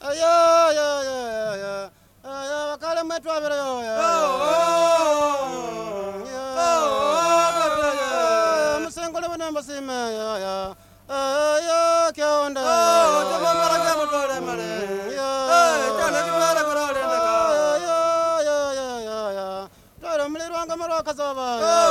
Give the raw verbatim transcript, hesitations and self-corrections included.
ya ya ya ya ya wakale mwetu abere yo ya ya musengole bana masime ya ya ya kionda jama mara jama dole mare eh jana kibara korale ndaka ya ya ya ya ya dole mulirwanga marwa kazaba